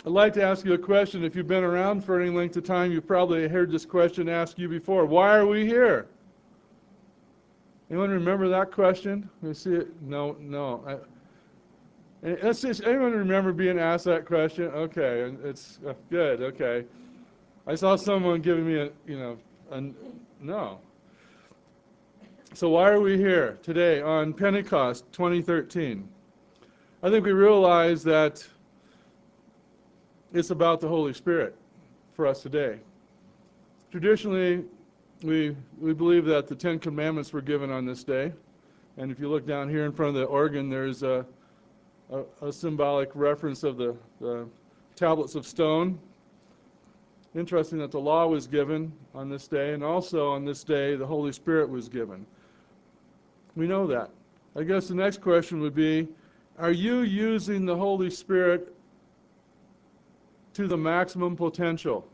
I'd like to ask you a question. If you've been around for any length of time, you've probably heard this question asked you before. Why are we here? Anyone remember that question? You see it? No, no. Let's just, anyone remember being asked that question? Okay, it's good. Okay, I saw someone giving me a no. So why are we here today on Pentecost 2013? I think we realize that it's about the Holy Spirit for us today. Traditionally, we believe that the Ten Commandments were given on this day, and if you look down here in front of the organ, there's a symbolic reference of the tablets of stone. Interesting that the law was given on this day, and also on this day the Holy Spirit was given. We know that. I guess the next question would be, are you using the Holy Spirit to the maximum potential?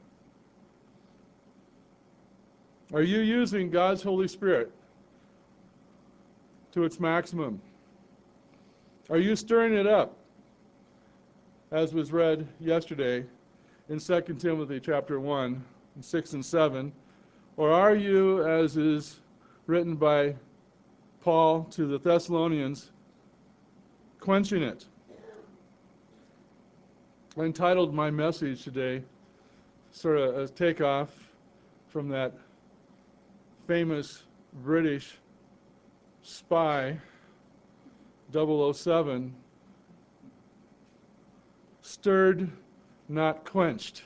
Are you using God's Holy Spirit to its maximum? Are you stirring it up, as was read yesterday in 2 Timothy chapter 1, 6 and 7? Or are you, as is written by Paul to the Thessalonians, quenching it? I entitled my message today, sort of a takeoff from that famous British spy, 007, stirred, not quenched.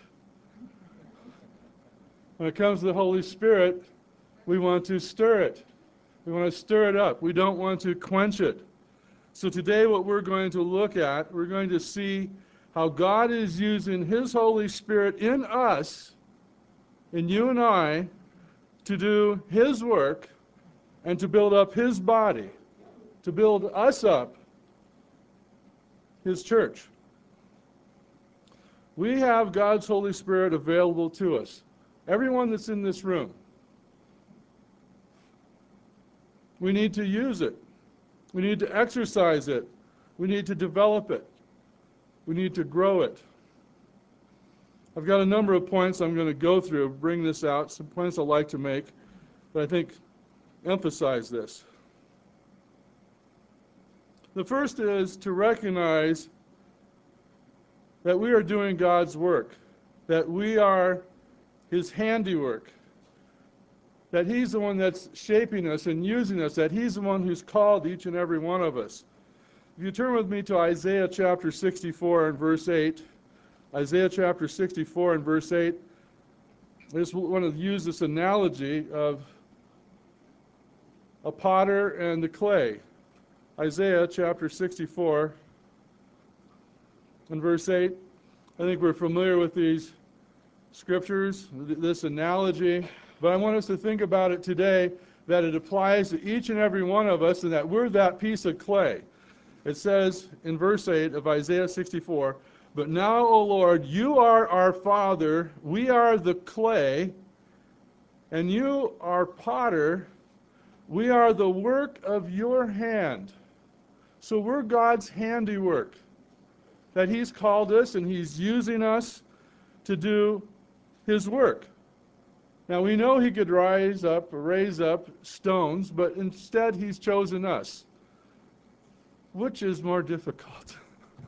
When it comes to the Holy Spirit, we want to stir it. We want to stir it up. We don't want to quench it. So today what we're going to look at, we're going to see how God is using His Holy Spirit in us, in you and I, to do His work and to build up His body, to build us up, His church. We have God's Holy Spirit available to us. Everyone that's in this room. We need to use it. We need to exercise it. We need to develop it. We need to grow it. I've got a number of points I'm going to go through, bring this out, some points I'd like to make, but I think emphasize this. The first is to recognize that we are doing God's work, that we are His handiwork, that He's the one that's shaping us and using us, that He's the one who's called each and every one of us. If you turn with me to Isaiah chapter 64 and verse 8, Isaiah chapter 64 and verse 8, I just want to use this analogy of a potter and the clay. Isaiah chapter 64 and verse 8. I think we're familiar with these scriptures, this analogy, but I want us to think about it today, that it applies to each and every one of us and that we're that piece of clay. It says in verse 8 of Isaiah 64, "But now, O Lord, you are our Father, we are the clay, and you are potter, we are the work of your hand." So we're God's handiwork, that He's called us and He's using us to do His work. Now we know He could raise up stones, but instead He's chosen us. Which is more difficult?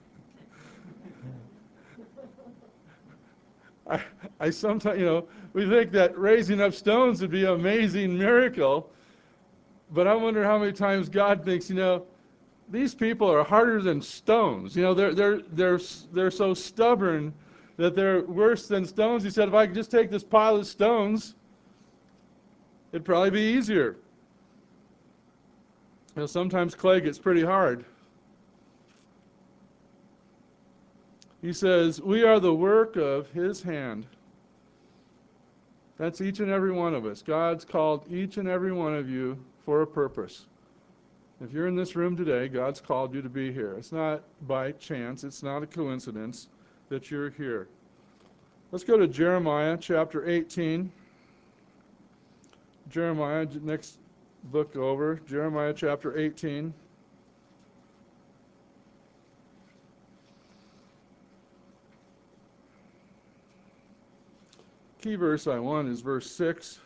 I sometimes, we think that raising up stones would be an amazing miracle, but I wonder how many times God thinks, these people are harder than stones. They're so stubborn that they're worse than stones. He said, if I could just take this pile of stones, it'd probably be easier. Sometimes clay gets pretty hard. He says, we are the work of His hand. That's each and every one of us. God's called each and every one of you for a purpose. If you're in this room today, God's called you to be here. It's not by chance. It's not a coincidence that you're here. Let's go to Jeremiah chapter 18. Jeremiah, next book over. Jeremiah chapter 18. key verse I want is verse 6.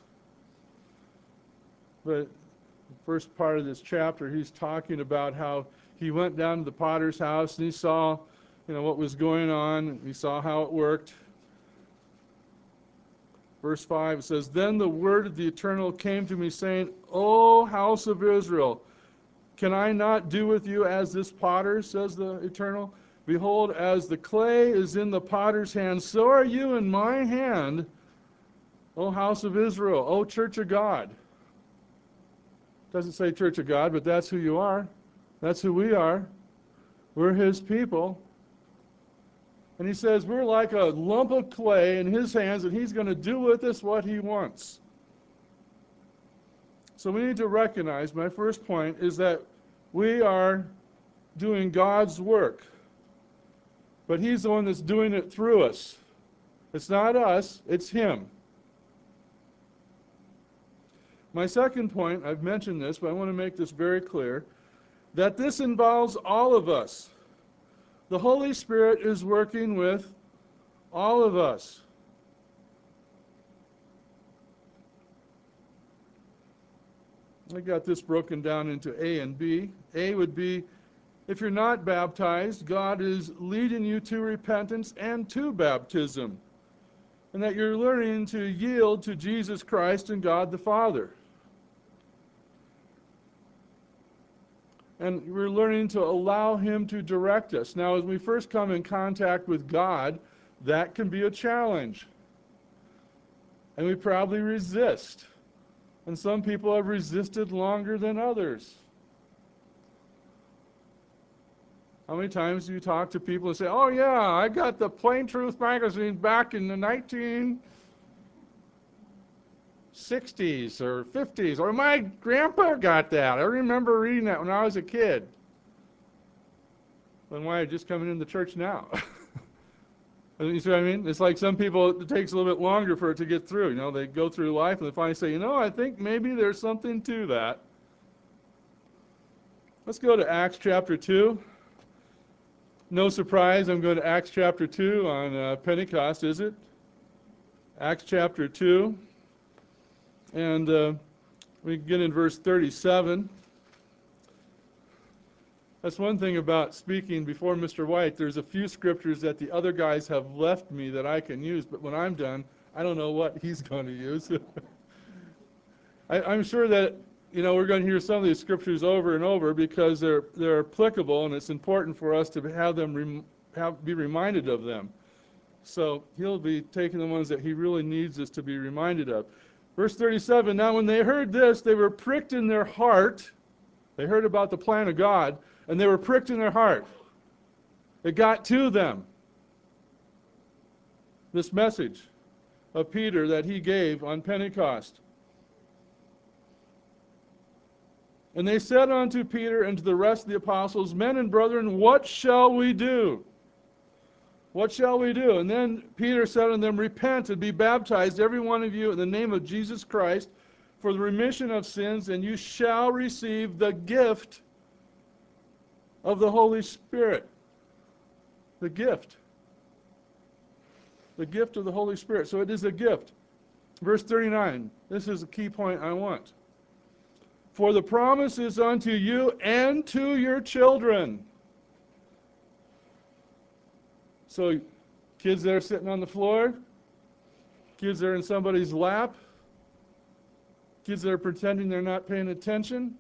But the first part of this chapter, he's talking about how he went down to the potter's house and he saw, what was going on. He saw how it worked. Verse 5 says, "Then the word of the Eternal came to me, saying, O house of Israel, can I not do with you as this potter, says the Eternal? Behold, as the clay is in the potter's hand, so are you in my hand, O house of Israel, O church of God." Doesn't say church of God, but that's who you are. That's who we are. We're his people. And he says we're like a lump of clay in his hands, and he's going to do with us what he wants. So we need to recognize, my first point is that we are doing God's work. But he's the one that's doing it through us. It's not us, it's him. My second point, I've mentioned this, but I want to make this very clear, that this involves all of us. The Holy Spirit is working with all of us. I got this broken down into A and B. A would be, if you're not baptized, God is leading you to repentance and to baptism, and that you're learning to yield to Jesus Christ and God the Father. And we're learning to allow him to direct us. Now, as we first come in contact with God, that can be a challenge. And we probably resist. And some people have resisted longer than others. How many times do you talk to people and say, "Oh yeah, I got the Plain Truth magazine back in the 1960s or 50s, or my grandpa got that. I remember reading that when I was a kid." Then why are you just coming into church now? You see what I mean? It's like some people, it takes a little bit longer for it to get through. They go through life and they finally say, I think maybe there's something to that. Let's go to Acts chapter 2. No surprise, I'm going to Acts chapter 2 on Pentecost, is it? Acts chapter 2. And we begin in verse 37. That's one thing about speaking before Mr. White. There's a few scriptures that the other guys have left me that I can use, but when I'm done, I don't know what he's going to use. I'm sure that we're going to hear some of these scriptures over and over because they're applicable, and it's important for us to have them be reminded of them. So he'll be taking the ones that he really needs us to be reminded of. Verse 37, "Now when they heard this, they were pricked in their heart." They heard about the plan of God, and they were pricked in their heart. It got to them. This message of Peter that he gave on Pentecost. "And they said unto Peter and to the rest of the apostles, Men and brethren, what shall we do? What shall we do?" And then Peter said unto them, "Repent and be baptized, every one of you, in the name of Jesus Christ, for the remission of sins, and you shall receive the gift of the Holy Spirit." The gift. The gift of the Holy Spirit. So it is a gift. Verse 39. This is a key point I want. "For the promise is unto you and to your children." So kids that are sitting on the floor, kids that are in somebody's lap, kids that are pretending they're not paying attention.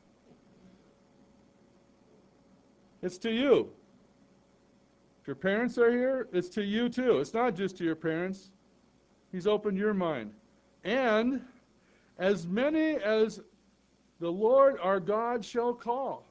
It's to you. If your parents are here, it's to you too. It's not just to your parents. He's opened your mind. "And as many as the Lord our God shall call."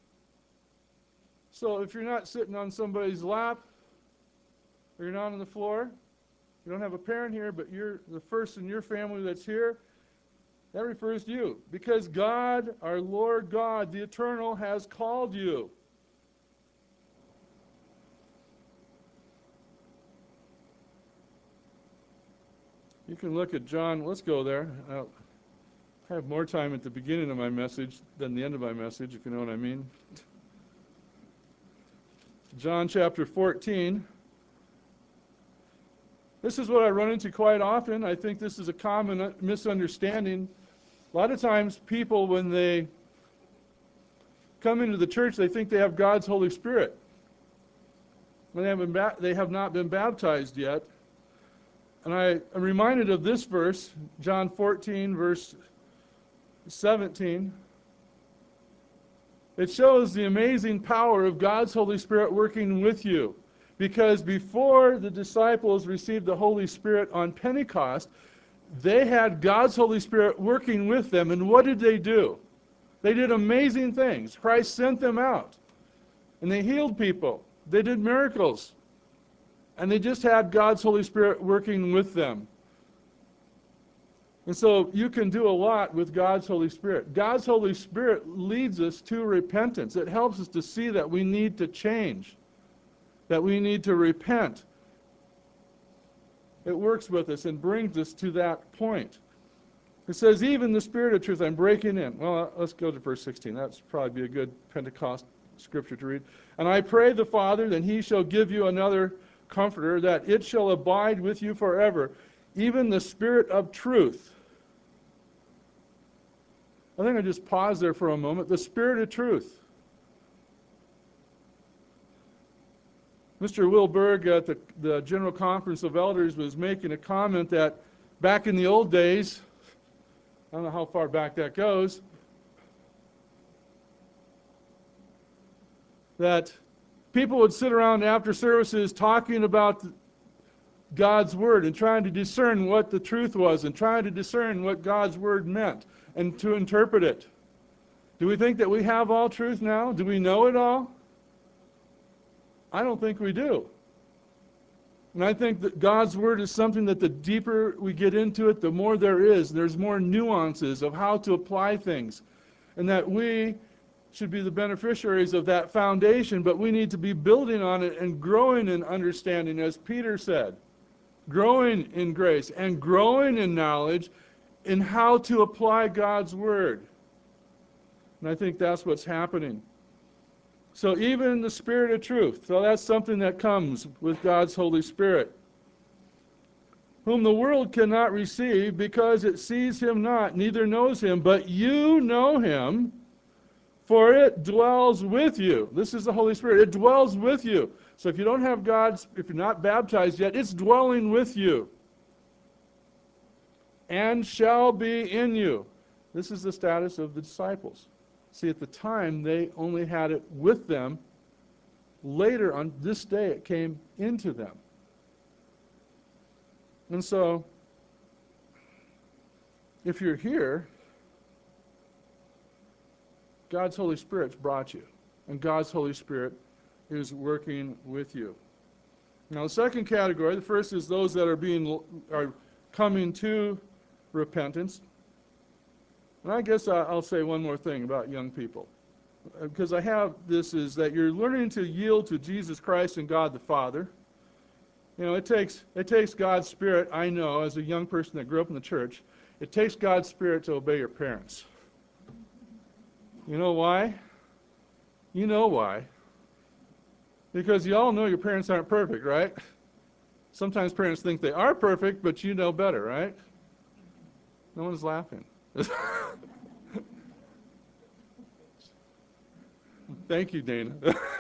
So if you're not sitting on somebody's lap, or you're not on the floor, you don't have a parent here, but you're the first in your family that's here, that refers to you. Because God, our Lord God, the Eternal, has called you. You can look at John. Let's go there. I'll have more time at the beginning of my message than the end of my message, if you know what I mean. John chapter 14. This is what I run into quite often. I think this is a common misunderstanding. A lot of times people, when they come into the church, they think they have God's Holy Spirit. When they have not been baptized yet. And I am reminded of this verse, John 14, verse 17. It shows the amazing power of God's Holy Spirit working with you. Because before the disciples received the Holy Spirit on Pentecost, they had God's Holy Spirit working with them. And what did they do? They did amazing things. Christ sent them out. And they healed people. They did miracles. And they just had God's Holy Spirit working with them. And so you can do a lot with God's Holy Spirit. God's Holy Spirit leads us to repentance. It helps us to see that we need to change, that we need to repent. It works with us and brings us to that point. It says, even the Spirit of truth, I'm breaking in. Well, let's go to verse 16. That's probably be a good Pentecost scripture to read. And I pray the Father that he shall give you another comforter, that it shall abide with you forever, even the Spirit of truth. I think I just pause there for a moment. The Spirit of truth. Mr. Will Berg at the General Conference of Elders was making a comment that back in the old days, I don't know how far back that goes, that people would sit around after services talking about God's Word and trying to discern what the truth was and trying to discern what God's Word meant and to interpret it. Do we think that we have all truth now? Do we know it all? I don't think we do. And I think that God's Word is something that the deeper we get into it, the more there is. There's more nuances of how to apply things. And that we should be the beneficiaries of that foundation, but we need to be building on it and growing in understanding, as Peter said. Growing in grace and growing in knowledge in how to apply God's Word. And I think that's what's happening. So even the Spirit of truth, so that's something that comes with God's Holy Spirit, whom the world cannot receive because it sees him not, neither knows him, but you know him, for it dwells with you. This is the Holy Spirit. It dwells with you. So if you don't have God's, if you're not baptized yet, it's dwelling with you. And shall be in you. This is the status of the disciples. See, at the time, they only had it with them. Later on this day, it came into them. And so, if you're here, God's Holy Spirit's brought you. And God's Holy Spirit is working with you. Now, the second category, the first is those that are coming to repentance. And I guess I'll say one more thing about young people. Because I have this, is that you're learning to yield to Jesus Christ and God the Father. You know, it takes God's Spirit, I know, as a young person that grew up in the church, it takes God's Spirit to obey your parents. You know why? You know why. Because you all know your parents aren't perfect, right? Sometimes parents think they are perfect, but you know better, right? No one's laughing. Thank you, Dana.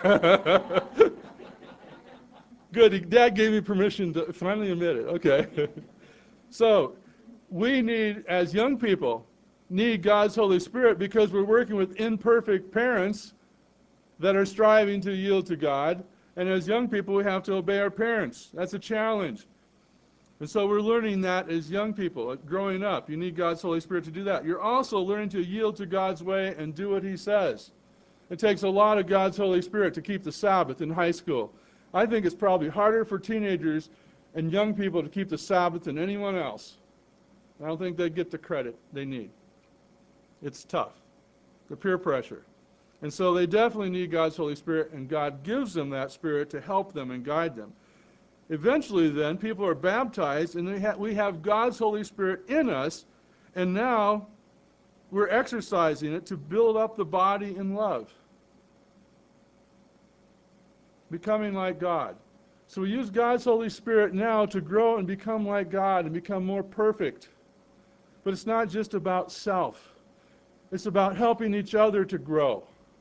Good. Dad gave me permission to finally admit it. Okay. So, we need, as young people, need God's Holy Spirit because we're working with imperfect parents that are striving to yield to God. And as young people, we have to obey our parents. That's a challenge. And so we're learning that as young people, growing up. You need God's Holy Spirit to do that. You're also learning to yield to God's way and do what he says. It takes a lot of God's Holy Spirit to keep the Sabbath in high school. I think it's probably harder for teenagers and young people to keep the Sabbath than anyone else. I don't think they get the credit they need. It's tough. The peer pressure. And so they definitely need God's Holy Spirit, and God gives them that Spirit to help them and guide them. Eventually then, people are baptized, and we have God's Holy Spirit in us, and now we're exercising it to build up the body in love. Becoming like God. So we use God's Holy Spirit now to grow and become like God and become more perfect. But it's not just about self. It's about helping each other to grow.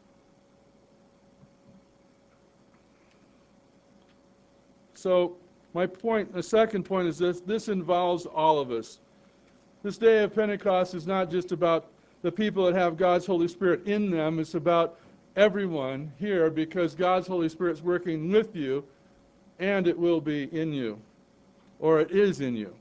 So my point, the second point is this involves all of us. This day of Pentecost is not just about the people that have God's Holy Spirit in them. It's about everyone here, because God's Holy Spirit's working with you, and it will be in you, or it is in you.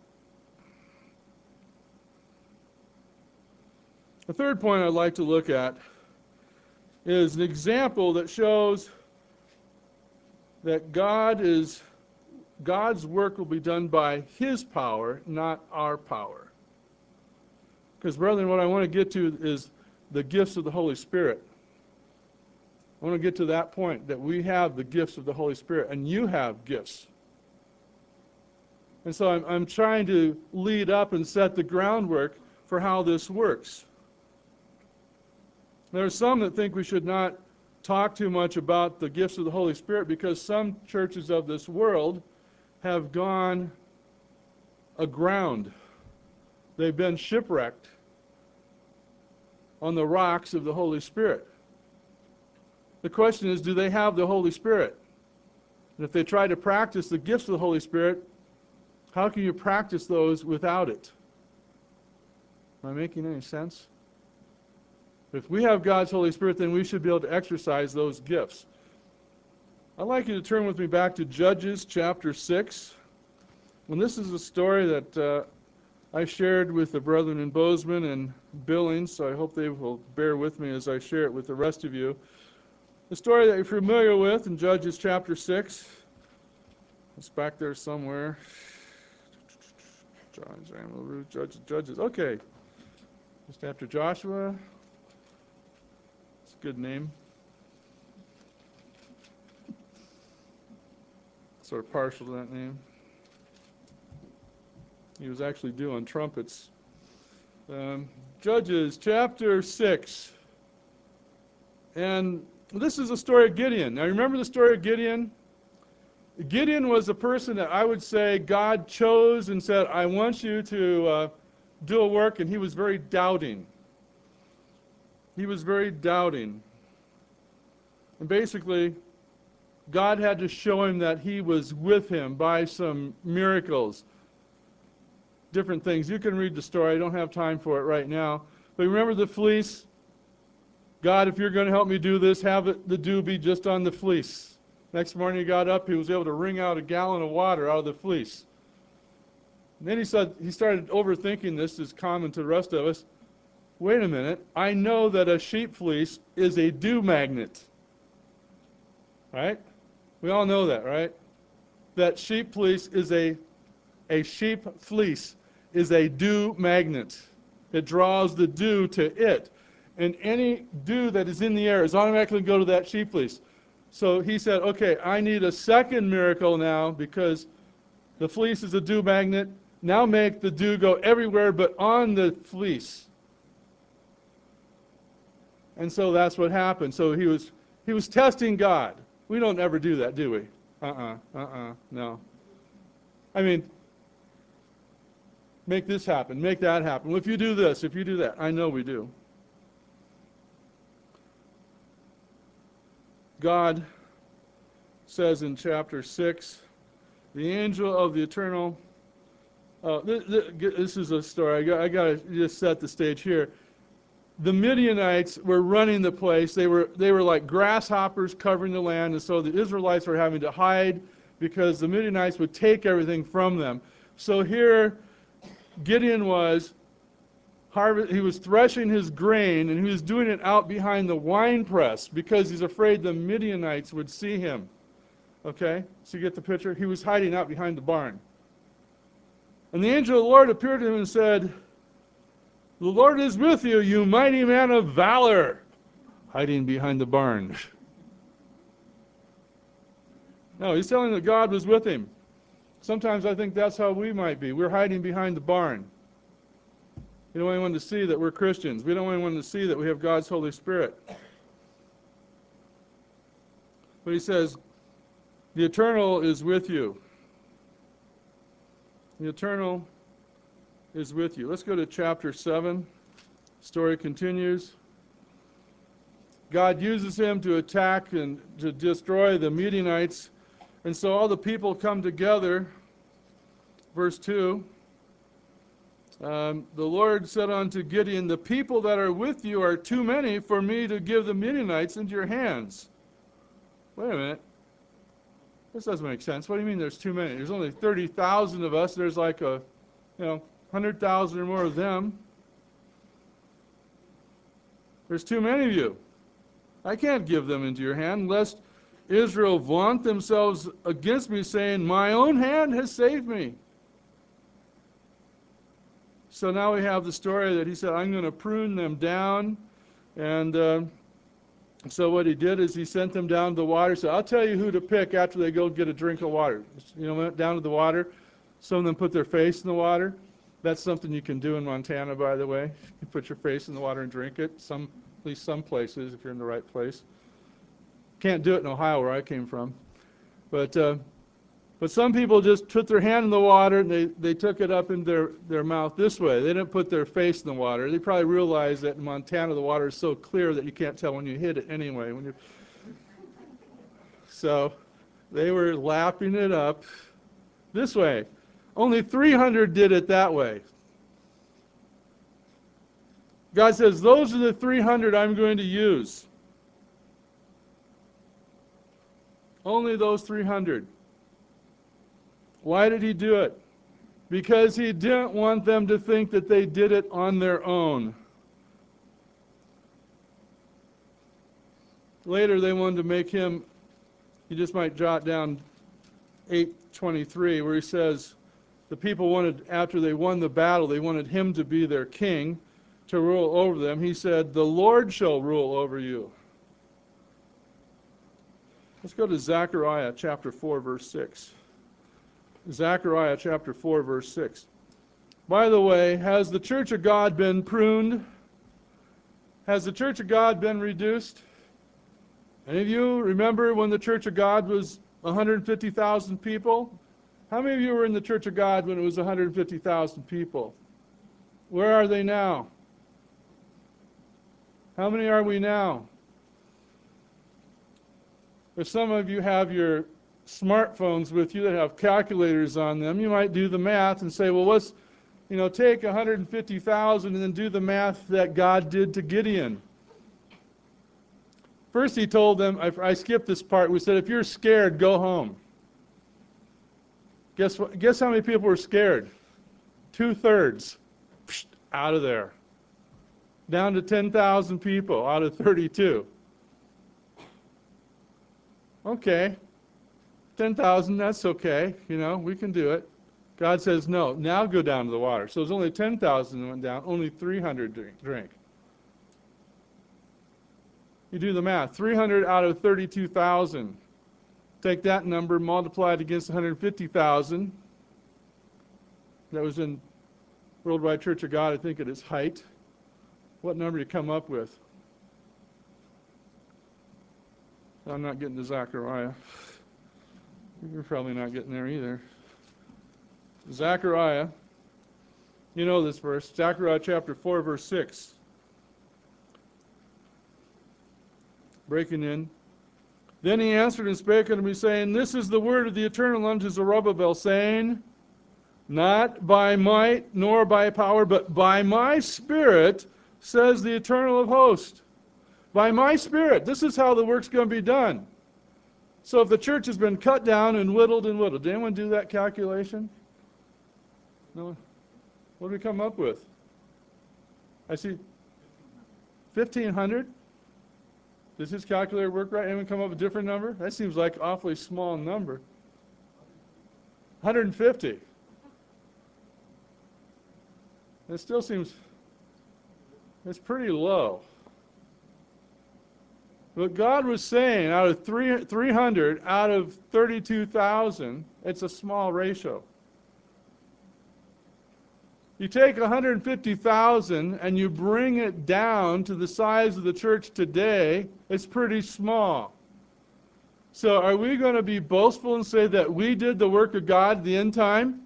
The third point I'd like to look at is an example that shows that God's work will be done by His power, not our power. Because, brethren, what I want to get to is the gifts of the Holy Spirit. I want to get to that point, that we have the gifts of the Holy Spirit, and you have gifts. And so I'm trying to lead up and set the groundwork for how this works. There are some that think we should not talk too much about the gifts of the Holy Spirit, because some churches of this world have gone aground. They've been shipwrecked on the rocks of the Holy Spirit. The question is, do they have the Holy Spirit? And if they try to practice the gifts of the Holy Spirit, how can you practice those without it? Am I making any sense? If we have God's Holy Spirit, then we should be able to exercise those gifts. I'd like you to turn with me back to Judges chapter 6. And this is a story that I shared with the brethren in Bozeman and Billings, so I hope they will bear with me as I share it with the rest of you. The story that you're familiar with in Judges chapter 6. It's back there somewhere. John, Samuel, Ruth, Judges. Okay. Just after Joshua. It's a good name. Sort of partial to that name. He was actually due on trumpets. Judges chapter 6. And this is the story of Gideon. Now remember the story of Gideon? Gideon was a person that I would say God chose and said, I want you to do a work, and he was very doubting. He was very doubting. And basically, God had to show him that he was with him by some miracles. Different things. You can read the story. I don't have time for it right now. But remember the fleece? God, if you're going to help me do this, have the dew be just on the fleece. Next morning he got up, he was able to wring out a gallon of water out of the fleece. And then he started overthinking this, as common to the rest of us. Wait a minute, I know that a sheep fleece is a dew magnet. Right? We all know that, right? That sheep fleece is a sheep fleece is a dew magnet. It draws the dew to it. And any dew that is in the air is automatically going to go to that sheep fleece. So he said, okay, I need a second miracle now, because the fleece is a dew magnet. Now make the dew go everywhere but on the fleece. And so that's what happened. So he was testing God. We don't ever do that, do we? No. I mean, make this happen, make that happen. Well, if you do this, if you do that. I know we do. God says in chapter 6, the angel of the eternal, this is a story, I got to just set the stage here. The Midianites were running the place. They were like grasshoppers covering the land, and so the Israelites were having to hide because the Midianites would take everything from them. So here Gideon was, he was threshing his grain, and he was doing it out behind the wine press because he's afraid the Midianites would see him. Okay? So you get the picture? He was hiding out behind the barn. And the angel of the Lord appeared to him and said, the Lord is with you, you mighty man of valor, hiding behind the barn. No, he's telling him that God was with him. Sometimes I think that's how we might be. We're hiding behind the barn. We don't want anyone to see that we're Christians. We don't want anyone to see that we have God's Holy Spirit. But he says, The Eternal is with you. The Eternal is with you. Let's go to chapter 7. Story continues. God uses him to attack and to destroy the Midianites. And so all the people come together. Verse 2. The Lord said unto Gideon, the people that are with you are too many for me to give the Midianites into your hands. Wait a minute. This doesn't make sense. What do you mean there's too many? There's only 30,000 of us. There's like 100,000 or more of them. There's too many of you. I can't give them into your hand, lest Israel vaunt themselves against me, saying, my own hand has saved me. So now we have the story that he said, I'm going to prune them down. And so what he did is he sent them down to the water. So I'll tell you who to pick after they go get a drink of water. Went down to the water. Some of them put their face in the water. That's something you can do in Montana, by the way. You put your face in the water and drink it. At least some places, if you're in the right place. Can't do it in Ohio, where I came from. But some people just put their hand in the water and they took it up in their mouth this way. They didn't put their face in the water. They probably realized that in Montana the water is so clear that you can't tell when you hit it anyway. So they were lapping it up this way. Only 300 did it that way. God says, those are the 300 I'm going to use. Only those 300. Why did he do it? Because he didn't want them to think that they did it on their own. Later they wanted to make him, you just might jot down 8:23, where he says, the people wanted, after they won the battle, they wanted him to be their king, to rule over them. He said, the Lord shall rule over you. Let's go to Zechariah chapter 4, verse 6. Zechariah chapter 4, verse 6. By the way, has the church of God been pruned? Has the church of God been reduced? Any of you remember when the church of God was 150,000 people? How many of you were in the church of God when it was 150,000 people? Where are they now? How many are we now? If some of you have your smartphones with you that have calculators on them, you might do the math and say, well, let's take 150,000 and then do the math that God did to Gideon. First he told them, I skipped this part, we said, if you're scared, go home. Guess how many people were scared? 2/3. Out of there. Down to 10,000 people out of 32. Okay. 10,000, that's okay. We can do it. God says, no, now go down to the water. So there's only 10,000 that went down, only 300 drink. You do the math. 300 out of 32,000. Take that number, multiply it against 150,000. That was in Worldwide Church of God, I think, at its height. What number do you come up with? I'm not getting to Zechariah. You're probably not getting there either. Zechariah, you know this verse, Zechariah chapter 4, verse 6. Breaking in. Then he answered and spake unto me, saying, this is the word of the Eternal unto Zerubbabel, saying, not by might nor by power, but by my Spirit, says the Eternal of hosts. By my Spirit. This is how the work's going to be done. So if the church has been cut down and whittled, did anyone do that calculation? No. What did we come up with? I see 1,500. Does his calculator work right? Anyone come up with a different number? That seems like an awfully small number. 150. It still seems, it's pretty low. But God was saying, out of 300, out of 32,000, it's a small ratio. You take 150,000 and you bring it down to the size of the church today, it's pretty small. So are we going to be boastful and say that we did the work of God the end time?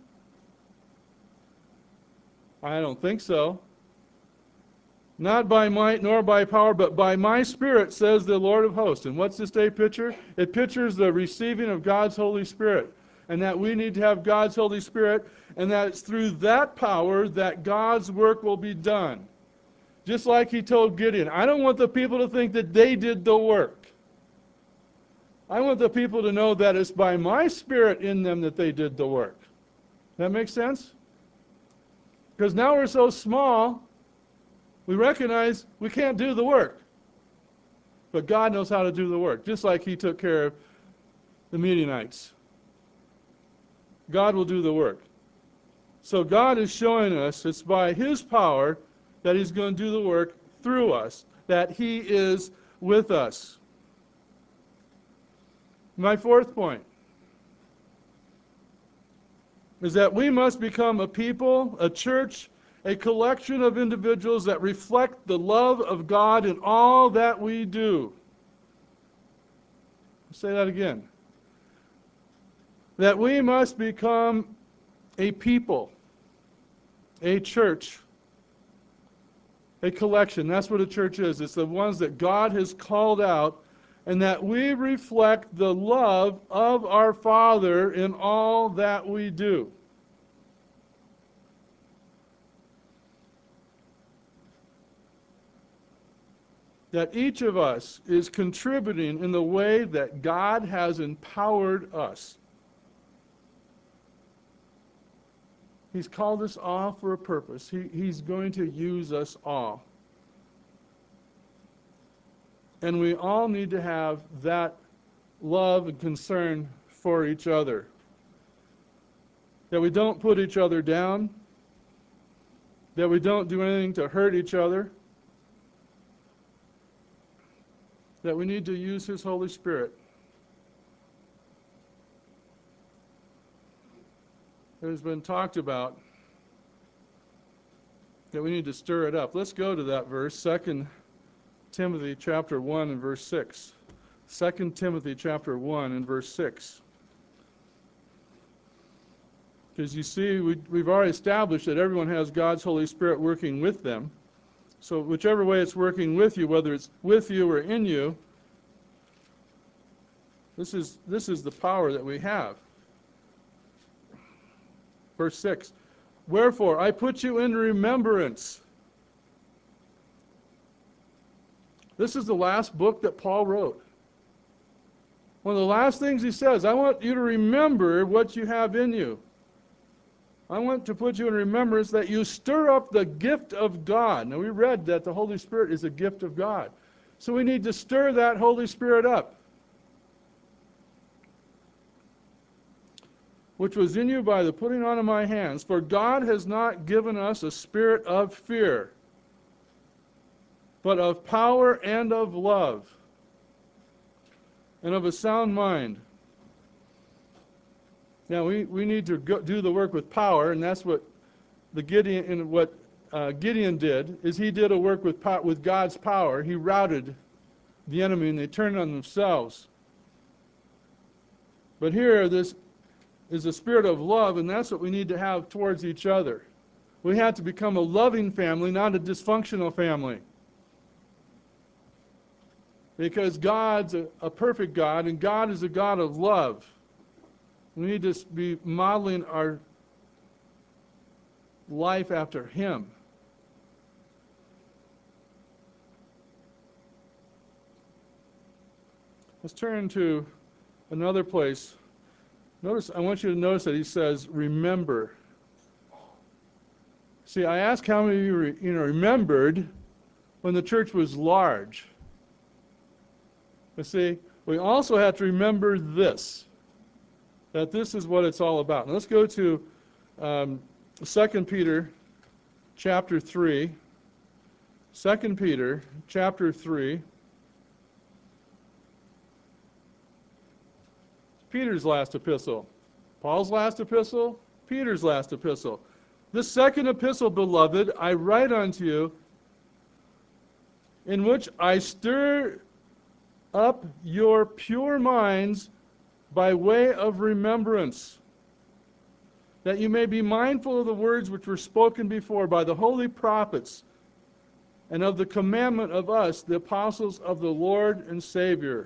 I don't think so. Not by might nor by power, but by my Spirit, says the Lord of hosts. And what's this day picture? It pictures the receiving of God's Holy Spirit. And that we need to have God's Holy Spirit, and that it's through that power that God's work will be done. Just like he told Gideon, I don't want the people to think that they did the work. I want the people to know that it's by my Spirit in them that they did the work. That makes sense? Because now we're so small, we recognize we can't do the work. But God knows how to do the work, just like he took care of the Midianites. God will do the work. So God is showing us it's by his power that he's going to do the work through us, that he is with us. My fourth point is that we must become a people, a church, a collection of individuals that reflect the love of God in all that we do. I'll say that again. That we must become a people, a church, a collection. That's what a church is. It's the ones that God has called out, and that we reflect the love of our Father in all that we do. That each of us is contributing in the way that God has empowered us. He's called us all for a purpose. He's going to use us all. And we all need to have that love and concern for each other. That we don't put each other down. That we don't do anything to hurt each other. That we need to use his Holy Spirit. It has been talked about that we need to stir it up. Let's go to that verse, 2 Timothy chapter 1 and verse 6. 2 Timothy chapter 1 and verse 6. Because you see, we've already established that everyone has God's Holy Spirit working with them. So whichever way it's working with you, whether it's with you or in you, this is the power that we have. Verse 6. Wherefore, I put you in remembrance. This is the last book that Paul wrote. One of the last things he says, I want you to remember what you have in you. I want to put you in remembrance that you stir up the gift of God. Now we read that the Holy Spirit is a gift of God. So we need to stir that Holy Spirit up, which was in you by the putting on of my hands. For God has not given us a spirit of fear, but of power and of love, and of a sound mind. Now we need to do the work with power, and that's what Gideon did. Is he did a work with God's power. He routed the enemy, and they turned on themselves. But here, this is a spirit of love, and that's what we need to have towards each other. We have to become a loving family, not a dysfunctional family. Because God's a perfect God, and God is a God of love. We need to be modeling our life after him. Let's turn to another place. I want you to notice that he says, remember. See, I asked how many of you remembered when the church was large. But see, we also have to remember this, that this is what it's all about. Now let's go to 2 Peter chapter 3. 2 Peter chapter 3. Peter's last epistle. Paul's last epistle, Peter's last epistle. This second epistle, beloved, I write unto you, in which I stir up your pure minds by way of remembrance, that you may be mindful of the words which were spoken before by the holy prophets, and of the commandment of us, the apostles of the Lord and Savior.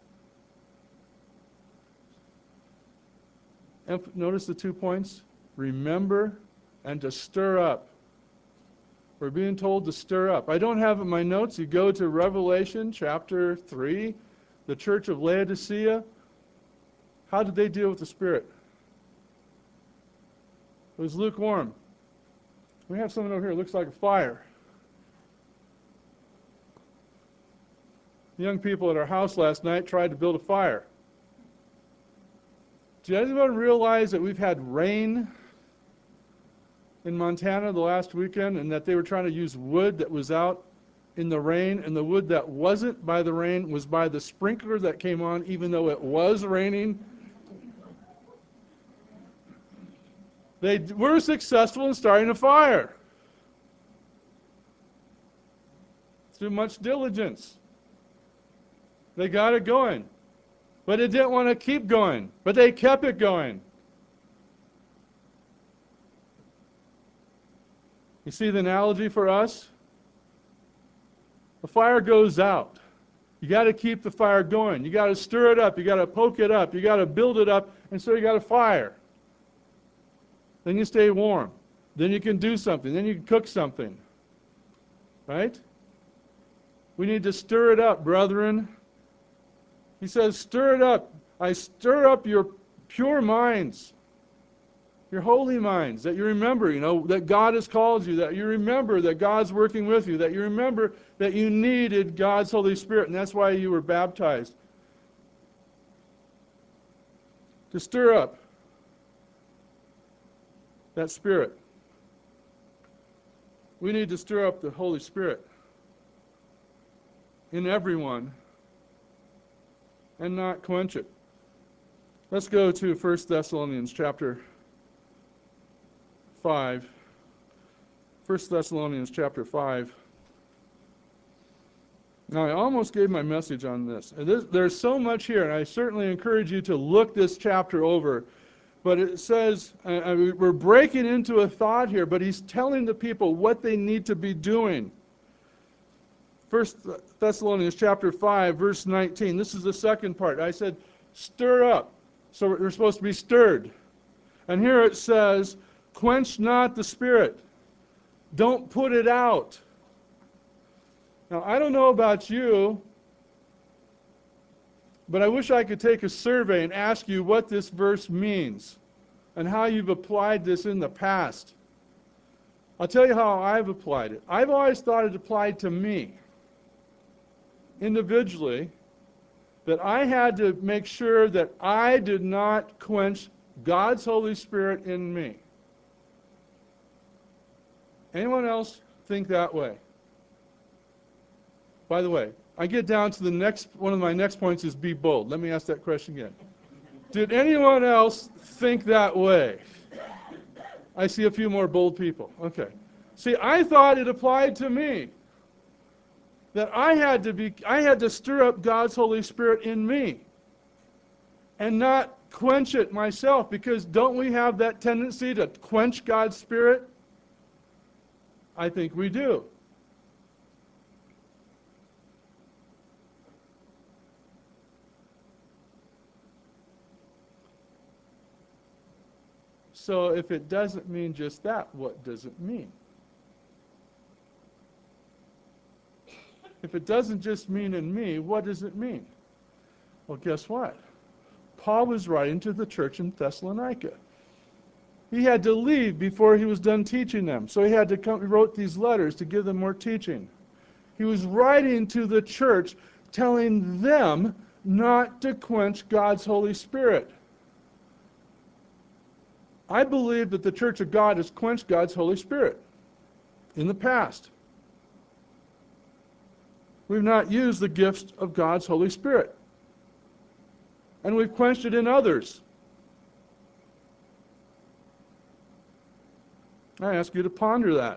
Notice the 2 points: remember and to stir up. We're being told to stir up. I don't have it in my notes. You go to Revelation chapter 3, the church of Laodicea. How did they deal with the Spirit? It was lukewarm. We have someone over here, it looks like a fire. The young people at our house last night tried to build a fire. Did anyone realize that we've had rain in Montana the last weekend, and that they were trying to use wood that was out in the rain, and the wood that wasn't by the rain was by the sprinkler that came on even though it was raining? They were successful in starting a fire through much diligence. They got it going, but it didn't want to keep going, but they kept it going. You see the analogy for us? The fire goes out. You got to keep the fire going. You got to stir it up. You got to poke it up. You got to build it up, and so you got a fire. Then you stay warm. Then you can do something. Then you can cook something. Right? We need to stir it up, brethren. He says, stir it up. I stir up your pure minds, your holy minds, that you remember, that God has called you, that you remember that God's working with you, that you remember that you needed God's Holy Spirit, and that's why you were baptized. To stir up that Spirit. We need to stir up the Holy Spirit in everyone and not quench it. Let's go to 1 Thessalonians chapter 5. 1 Thessalonians chapter 5. Now, I almost gave my message on this. There's so much here, and I certainly encourage you to look this chapter over. But it says, we're breaking into a thought here, but he's telling the people what they need to be doing. 1 Thessalonians chapter 5, verse 19. This is the second part. I said, stir up. So we're supposed to be stirred. And here it says, quench not the Spirit. Don't put it out. Now, I don't know about you, but I wish I could take a survey and ask you what this verse means and how you've applied this in the past. I'll tell you how I've applied it. I've always thought it applied to me individually, that I had to make sure that I did not quench God's Holy Spirit in me. Anyone else think that way? By the way, I get down to the next, one of my next points is be bold. Let me ask that question again. Did anyone else think that way? I see a few more bold people. Okay. See, I thought it applied to me. That I had to stir up God's Holy Spirit in me and not quench it myself, because don't we have that tendency to quench God's Spirit? I think we do. So if it doesn't mean just that, what does it mean? If it doesn't just mean in me, what does it mean? Well, guess what? Paul was writing to the church in Thessalonica. He had to leave before he was done teaching them. So he had to come, he wrote these letters to give them more teaching. He was writing to the church, telling them not to quench God's Holy Spirit. I believe that the Church of God has quenched God's Holy Spirit in the past. We've not used the gifts of God's Holy Spirit. And we've quenched it in others. I ask you to ponder that.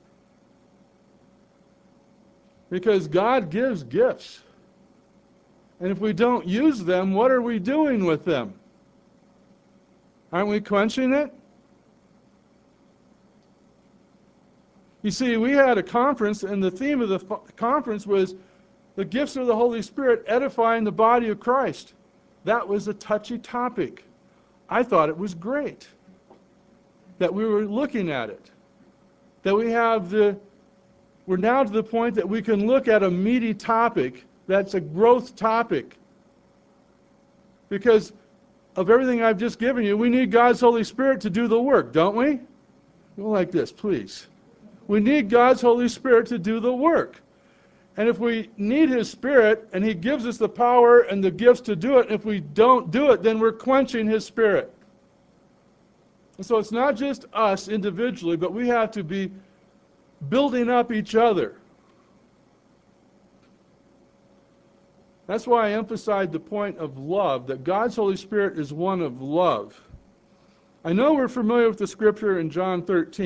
Because God gives gifts. And if we don't use them, what are we doing with them? Aren't we quenching it? You see, we had a conference, and the theme of the conference was the gifts of the Holy Spirit edifying the body of Christ. That was a touchy topic. I thought it was great that we were looking at it. That we're now to the point that we can look at a meaty topic that's a growth topic. Because of everything I've just given you, we need God's Holy Spirit to do the work, don't we? Go like this, please. We need God's Holy Spirit to do the work. And if we need His Spirit, and He gives us the power and the gifts to do it, if we don't do it, then we're quenching His Spirit. And so it's not just us individually, but we have to be building up each other. That's why I emphasized the point of love, that God's Holy Spirit is one of love. I know we're familiar with the scripture in John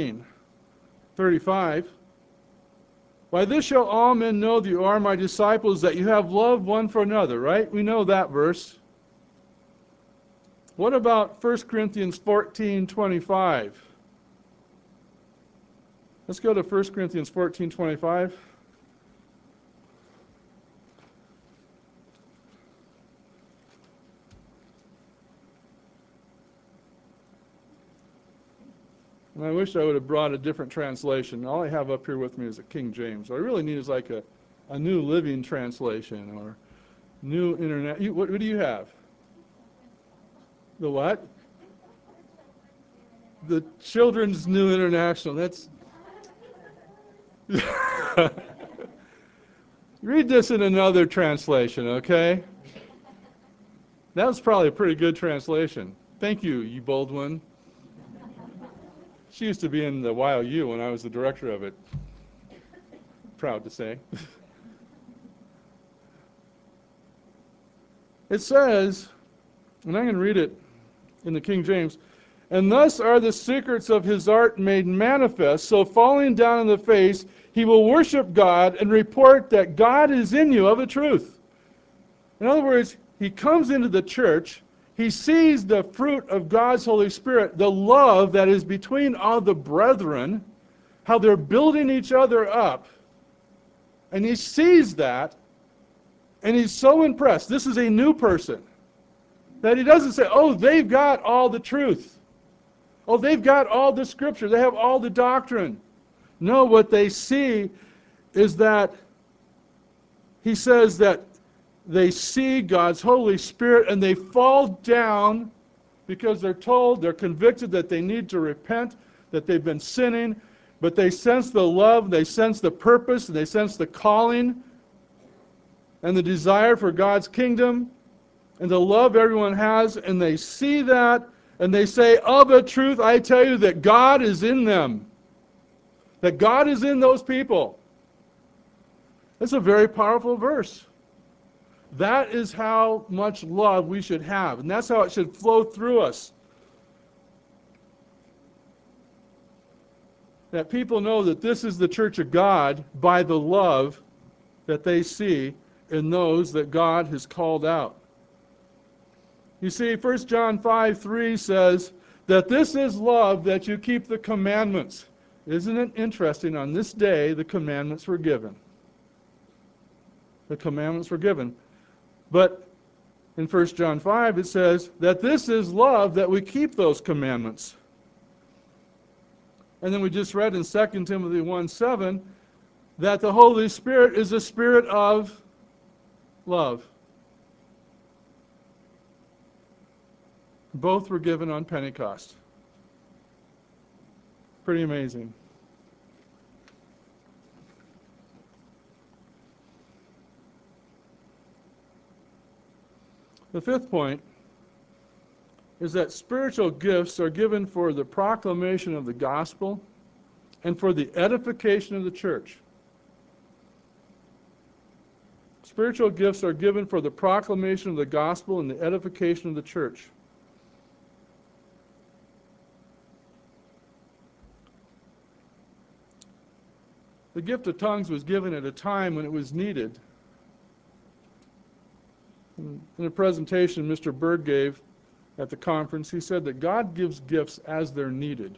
13:35. By this shall all men know that you are my disciples, that you have love one for another, right? We know that verse. What about 1 Corinthians 14:25? Let's go to 1 Corinthians 14:25. And I wish I would have brought a different translation. All I have up here with me is a King James. What I really need is like a New Living Translation or New Internet. What do you have? The what? The Children's New International. That's. Read this in another translation, okay? That was probably a pretty good translation. Thank you, you bold one. She used to be in the YOU when I was the director of it. Proud to say. It says, and I'm going to read it in the King James, and thus are the secrets of his art made manifest, so falling down on the face, he will worship God and report that God is in you of a truth. In other words, he comes into the church, he sees the fruit of God's Holy Spirit, the love that is between all the brethren, how they're building each other up, and he sees that, and he's so impressed. This is a new person. That he doesn't say, oh, they've got all the truth. Oh, they've got all the scripture. They have all the doctrine. No, what they see is that he says that they see God's Holy Spirit and they fall down because they're told, they're convicted that they need to repent, that they've been sinning, but they sense the love, they sense the purpose, and they sense the calling and the desire for God's kingdom and the love everyone has, and they see that, and they say, of a truth, I tell you that God is in them. That God is in those people. That's a very powerful verse. That is how much love we should have, and that's how it should flow through us. That people know that this is the church of God by the love that they see in those that God has called out. You see, 1 John 5:3 says that this is love, that you keep the commandments. Isn't it interesting? On this day, the commandments were given. The commandments were given. But in 1 John 5, it says that this is love, that we keep those commandments. And then we just read in 2 Timothy 1:7 that the Holy Spirit is a spirit of love. Both were given on Pentecost. Pretty amazing. The fifth point is that spiritual gifts are given for the proclamation of the gospel and for the edification of the church. Spiritual gifts are given for the proclamation of the gospel and the edification of the church. The gift of tongues was given at a time when it was needed. in a presentation Mr. Bird gave at the conference, he said that God gives gifts as they're needed.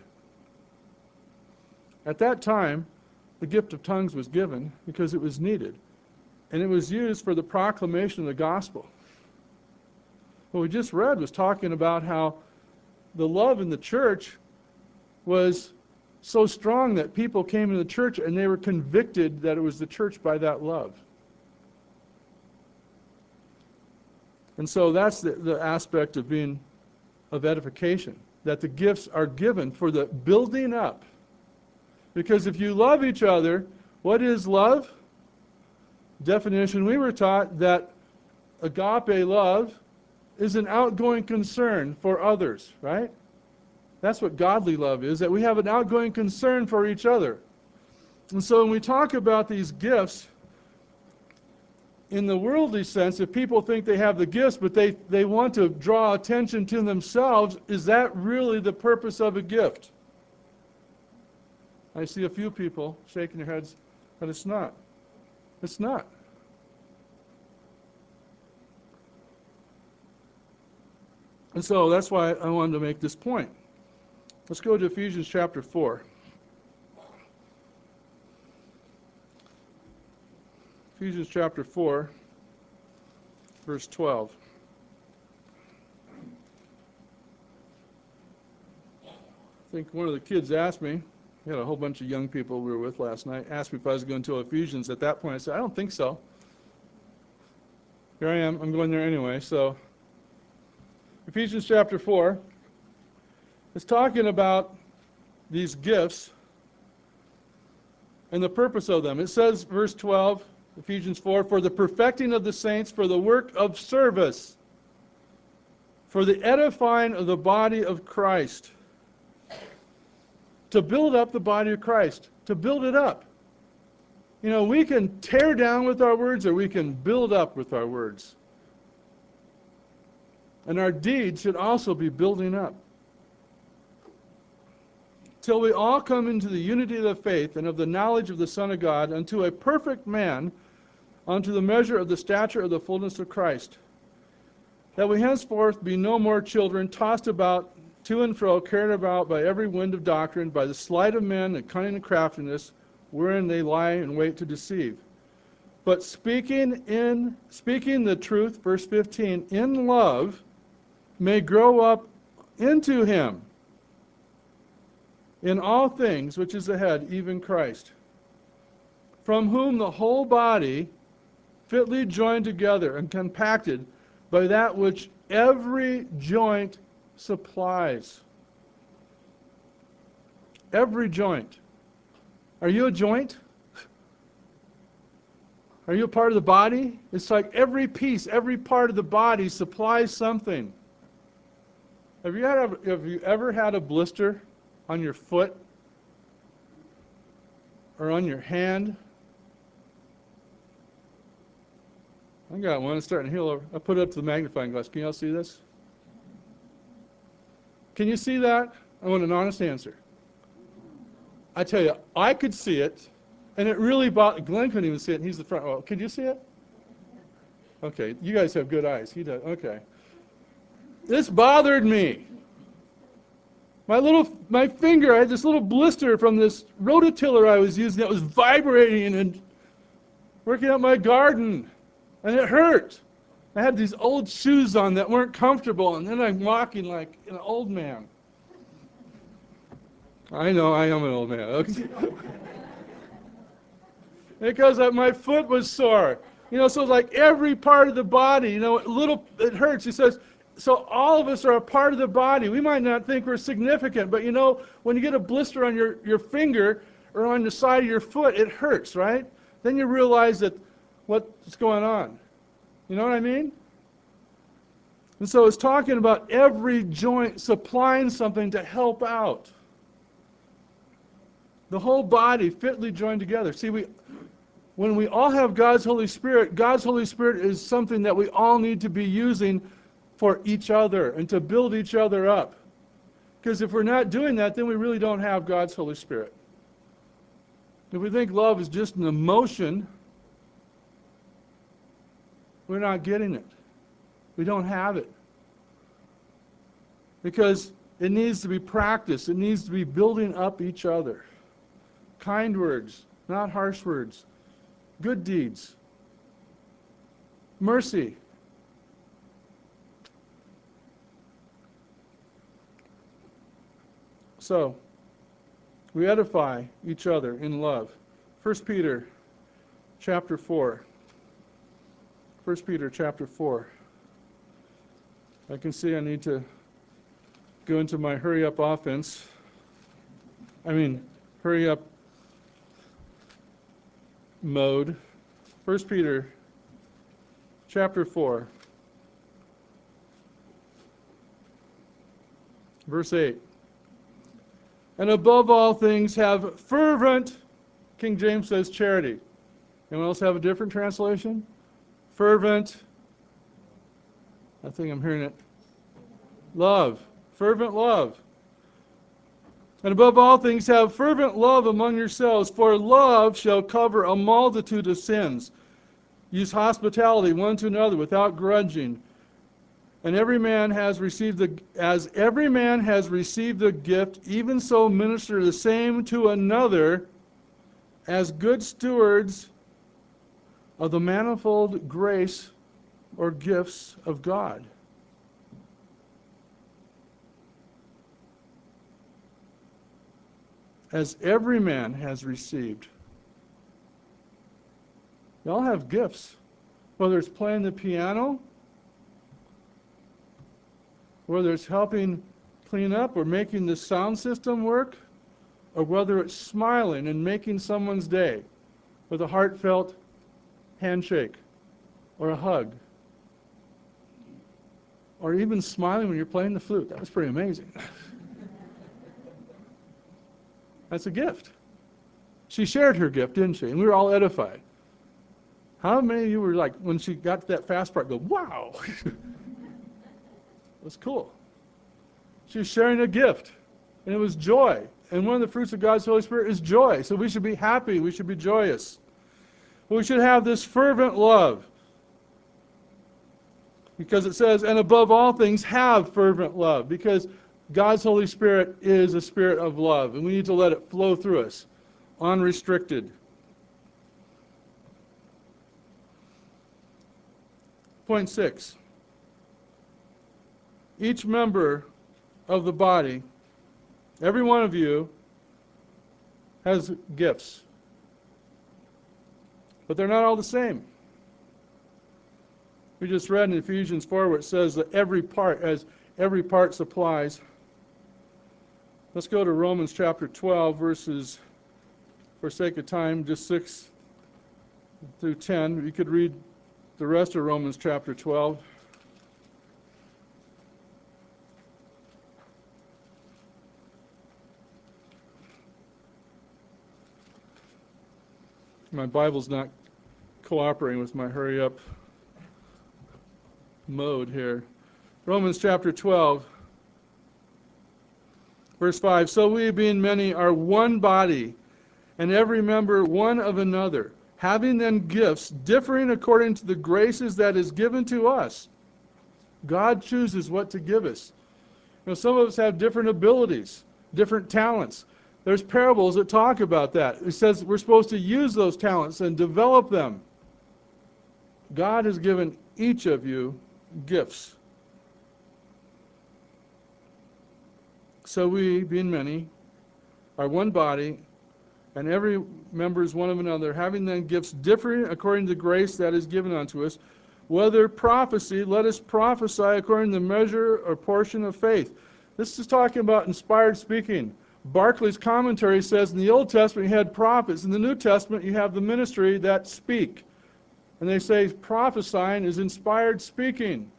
At that time, the gift of tongues was given because it was needed, and it was used for the proclamation of the gospel. What we just read was talking about how the love in the church was so strong that people came into the church and they were convicted that it was the church by that love. And so that's the aspect of being of edification, that the gifts are given for the building up. Because if you love each other, what is love? Definition, we were taught that agape love is an outgoing concern for others, right? That's what godly love is, that we have an outgoing concern for each other. And so when we talk about these gifts, in the worldly sense, if people think they have the gifts, but they want to draw attention to themselves, is that really the purpose of a gift? I see a few people shaking their heads, but it's not. It's not. And so that's why I wanted to make this point. Let's go to Ephesians chapter 4. Ephesians chapter 4, verse 12. I think one of the kids asked me, we had a whole bunch of young people we were with last night, asked me if I was going to Ephesians. At that point I said, I don't think so. Here I am, I'm going there anyway. So Ephesians chapter 4 is talking about these gifts and the purpose of them. It says, verse 12, Ephesians 4, for the perfecting of the saints, for the work of service, for the edifying of the body of Christ. To build up the body of Christ, to build it up. You know, we can tear down with our words or we can build up with our words. And our deeds should also be building up. Till we all come into the unity of the faith and of the knowledge of the Son of God, unto a perfect man, unto the measure of the stature of the fullness of Christ. That we henceforth be no more children, tossed about to and fro, carried about by every wind of doctrine, by the sleight of men and cunning and craftiness, wherein they lie and wait to deceive. But speaking the truth, verse 15, in love, may grow up into him, in all things which is the head, even Christ, from whom the whole body, fitly joined together and compacted by that which every joint supplies. Every joint. Are you a joint? Are you a part of the body? It's like every piece, every part of the body supplies something. Have you ever had a blister on your foot or on your hand? I got one. It's starting to heal over. I'll put it up to the magnifying glass. Can you all see this? Can you see that? I want an honest answer. I tell you, I could see it, and it really bothered. Glenn couldn't even see it, and he's the front row. Could you see it? Okay, you guys have good eyes. He does. Okay. This bothered me. My finger, I had this little blister from this rototiller I was using that was vibrating and working out my garden, and it hurt. I had these old shoes on that weren't comfortable, and then I'm walking like an old man. I know, I am an old man. Okay. Because my foot was sore. You know, so like every part of the body, you know, it hurts. He says, so all of us are a part of the body. We might not think we're significant, but you know, when you get a blister on your finger or on the side of your foot, it hurts, right? Then you realize that what's going on. You know what I mean? And so it's talking about every joint supplying something to help out. The whole body fitly joined together. See, when we all have God's Holy Spirit is something that we all need to be using for each other and to build each other up. Because if we're not doing that, then we really don't have God's Holy Spirit. If we think love is just an emotion, we're not getting it. We don't have it. Because it needs to be practiced. It needs to be building up each other. Kind words, not harsh words. Good deeds. Mercy. So, we edify each other in love. 1 Peter chapter 4. 1 Peter chapter 4. I can see I need to go into my hurry up offense. Hurry up mode. 1 Peter chapter 4. Verse 8. And above all things have fervent, King James says charity. Anyone else have a different translation? Fervent, I think I'm hearing it. Love. Fervent love. And above all things have fervent love among yourselves, for love shall cover a multitude of sins. Use hospitality one to another without grudging. And every man has received every man has received a gift, even so minister the same to another as good stewards of the manifold grace or gifts of God. As every man has received. You all have gifts, whether it's playing the piano, whether it's helping clean up or making the sound system work, or whether it's smiling and making someone's day with a heartfelt handshake or a hug, or even smiling when you're playing the flute. That was pretty amazing. That's a gift. She shared her gift, didn't she? And we were all edified. How many of you were like, when she got to that fast part, go, wow? It was cool. She was sharing a gift, and it was joy. And one of the fruits of God's Holy Spirit is joy. So we should be happy. We should be joyous. We should have this fervent love. Because it says, and above all things, have fervent love. Because God's Holy Spirit is a spirit of love, and we need to let it flow through us, unrestricted. Point 6. Each member of the body, every one of you, has gifts. But they're not all the same. We just read in Ephesians 4 where it says that every part supplies. Let's go to Romans chapter 12, verses, for sake of time, just 6 through 10. You could read the rest of Romans chapter 12. My Bible's not cooperating with my hurry up mode here. Romans chapter 12, verse 5. So we, being many, are one body, and every member one of another, having then gifts differing according to the graces that is given to us. God chooses what to give us. Some of us have different abilities, different talents. There's parables that talk about that. It says we're supposed to use those talents and develop them. God has given each of you gifts. So we, being many, are one body, and every member is one of another, having then gifts differing according to the grace that is given unto us. Whether prophecy, let us prophesy according to the measure or portion of faith. This is talking about inspired speaking. Barclay's commentary says in the Old Testament you had prophets. In the New Testament you have the ministry that speak. And they say prophesying is inspired speaking.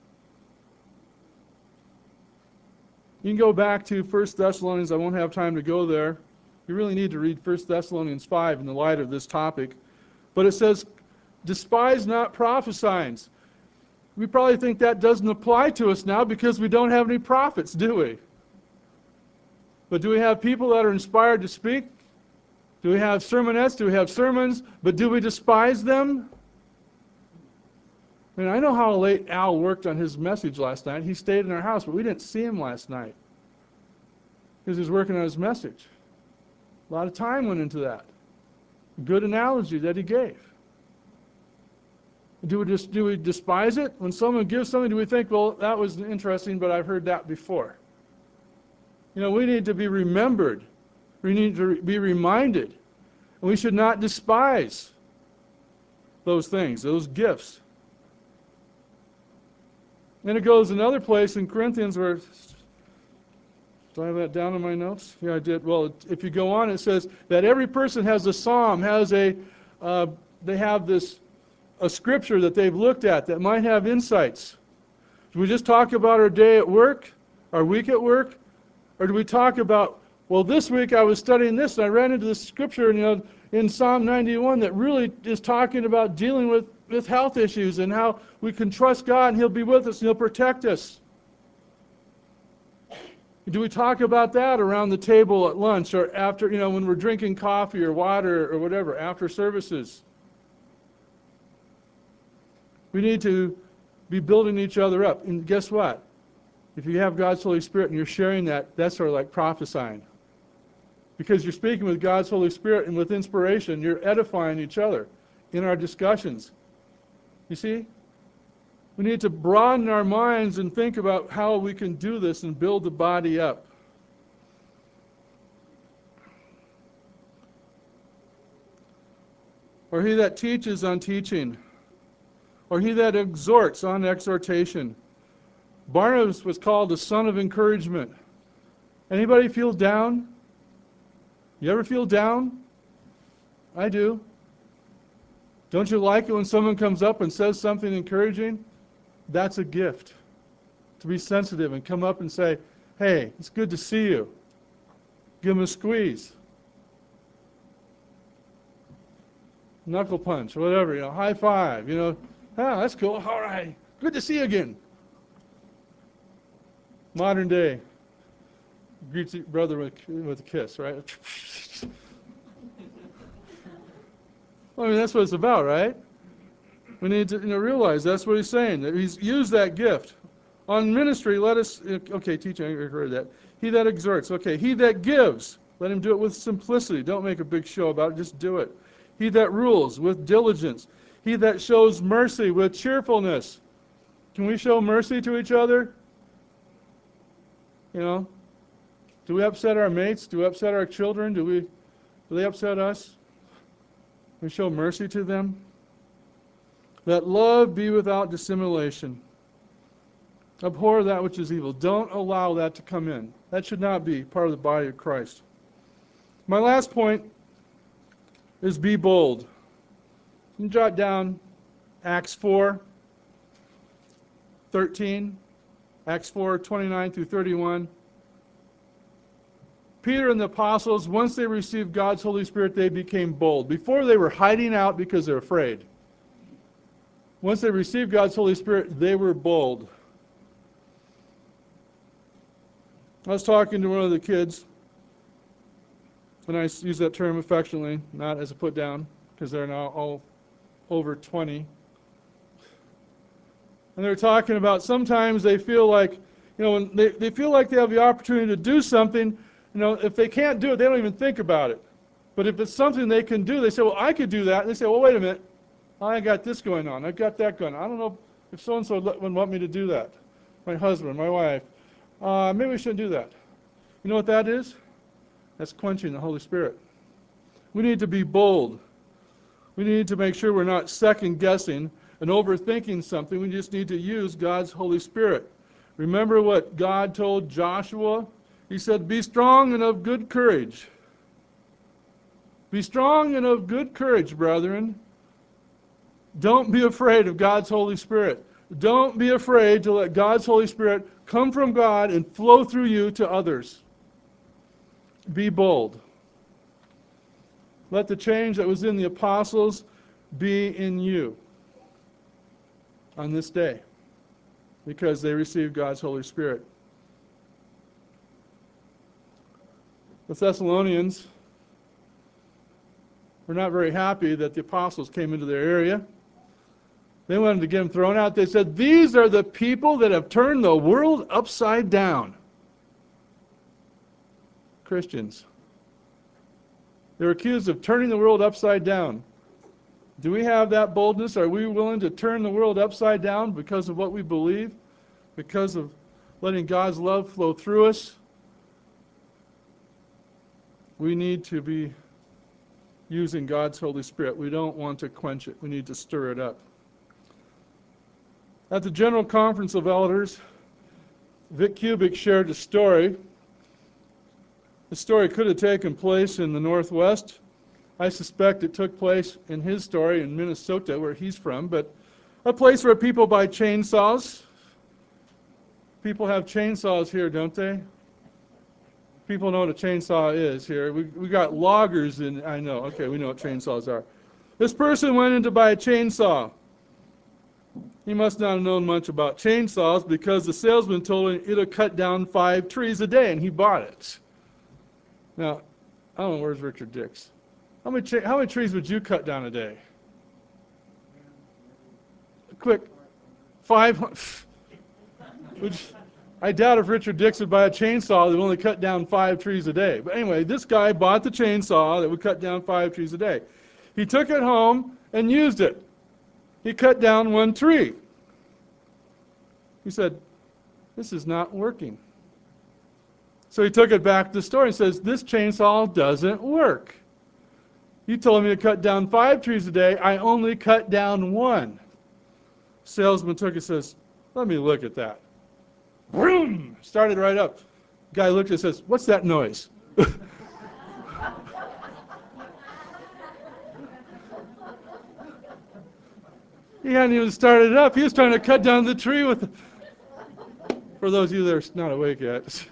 You can go back to 1 Thessalonians. I won't have time to go there. You really need to read 1 Thessalonians 5 in the light of this topic. But it says, despise not prophesying. We probably think that doesn't apply to us now because we don't have any prophets, do we? But do we have people that are inspired to speak? Do we have sermonettes? Do we have sermons? But do we despise them? I mean, I know how late Al worked on his message last night. He stayed in our house, but we didn't see him last night because he was working on his message. A lot of time went into that. Good analogy that he gave. Do we despise it? When someone gives something, do we think, well, that was interesting, but I've heard that before? We need to be remembered. We need to be reminded. And we should not despise those things, those gifts. And it goes another place in Corinthians where, do I have that down in my notes? Yeah, I did. Well, if you go on, it says that every person has a psalm, they have a scripture that they've looked at that might have insights. Do we just talk about our day at work, our week at work? Or do we talk about, well, this week I was studying this and I ran into this scripture in Psalm 91 that really is talking about dealing with health issues and how we can trust God and He'll be with us and He'll protect us. Do we talk about that around the table at lunch or after, when we're drinking coffee or water or whatever, after services? We need to be building each other up. And guess what? If you have God's Holy Spirit and you're sharing that, that's sort of like prophesying. Because you're speaking with God's Holy Spirit and with inspiration, you're edifying each other in our discussions. You see? We need to broaden our minds and think about how we can do this and build the body up. Or he that teaches on teaching. Or he that exhorts on exhortation. Barnabas was called the son of encouragement. Anybody feel down? You ever feel down? I do. Don't you like it when someone comes up and says something encouraging? That's a gift. To be sensitive and come up and say, hey, it's good to see you. Give them a squeeze. Knuckle punch, whatever, high five, that's cool, all right, good to see you again. Modern day, greets your brother with a kiss, right? That's what it's about, right? We need to realize that's what he's saying, that he's used that gift. On ministry, let us, okay, teaching, I heard that. He that exhorts, okay, he that gives, let him do it with simplicity. Don't make a big show about it, just do it. He that rules with diligence. He that shows mercy with cheerfulness. Can we show mercy to each other? Do we upset our mates? Do we upset our children? Do they upset us? We show mercy to them. Let love be without dissimulation. Abhor that which is evil. Don't allow that to come in. That should not be part of the body of Christ. My last point is be bold. You can jot down Acts 4:13, Acts 4:29 through 31. Peter and the apostles, once they received God's Holy Spirit, they became bold. Before they were hiding out because they're afraid. Once they received God's Holy Spirit, they were bold. I was talking to one of the kids, and I use that term affectionately, not as a put down, because they're now all over 20. And they're talking about sometimes they feel like, when they feel like they have the opportunity to do something, if they can't do it, they don't even think about it. But if it's something they can do, they say, well, I could do that. And they say, well, wait a minute. I got this going on. I've got that going on. I don't know if so-and-so would want me to do that. My husband, my wife. Maybe we shouldn't do that. You know what that is? That's quenching the Holy Spirit. We need to be bold. We need to make sure we're not second-guessing and overthinking something. We just need to use God's Holy Spirit. Remember what God told Joshua? He said, be strong and of good courage. Be strong and of good courage, brethren. Don't be afraid of God's Holy Spirit. Don't be afraid to let God's Holy Spirit come from God and flow through you to others. Be bold. Let the change that was in the apostles be in you on this day, because they received God's Holy Spirit. The Thessalonians were not very happy that the apostles came into their area. They wanted to get him thrown out. They said, these are the people that have turned the world upside down. Christians. They're accused of turning the world upside down. Do we have that boldness? Are we willing to turn the world upside down because of what we believe? Because of letting God's love flow through us? We need to be using God's Holy Spirit. We don't want to quench it. We need to stir it up. At the General Conference of Elders, Vic Kubik shared a story. The story could have taken place in the Northwest. I suspect it took place in his story in Minnesota, where he's from, but a place where people buy chainsaws. People have chainsaws here, don't they? People know what a chainsaw is here. We got loggers in, I know. Okay, we know what chainsaws are. This person went in to buy a chainsaw. He must not have known much about chainsaws because the salesman told him it'll cut down 5 trees a day, and he bought it. Now, I don't know, where's Richard Dix? How many trees would you cut down a day? Quick, 500. I doubt if Richard Dix would buy a chainsaw that would only cut down 5 trees a day. But anyway, this guy bought the chainsaw that would cut down 5 trees a day. He took it home and used it. He cut down 1 tree. He said, this is not working. So he took it back to the store and says, this chainsaw doesn't work. You told me to cut down 5 trees a day. I only cut down 1. Salesman took it and says, let me look at that. Boom! Started right up. Guy looked and says, what's that noise? He hadn't even started it up. He was trying to cut down the tree with... For those of you that are not awake yet.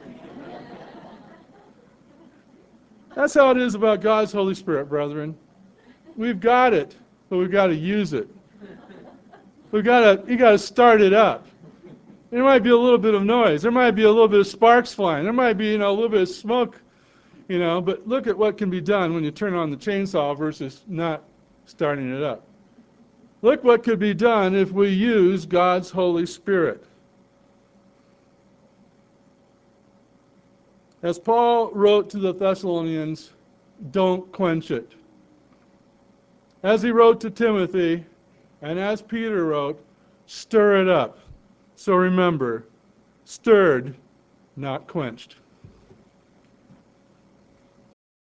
That's how it is about God's Holy Spirit, brethren. We've got it, but we've got to use it. You got to start it up. There might be a little bit of noise. There might be a little bit of sparks flying. There might be, a little bit of smoke, but look at what can be done when you turn on the chainsaw versus not starting it up. Look what could be done if we use God's Holy Spirit. As Paul wrote to the Thessalonians, don't quench it. As he wrote to Timothy, and as Peter wrote, stir it up. So remember, stirred, not quenched.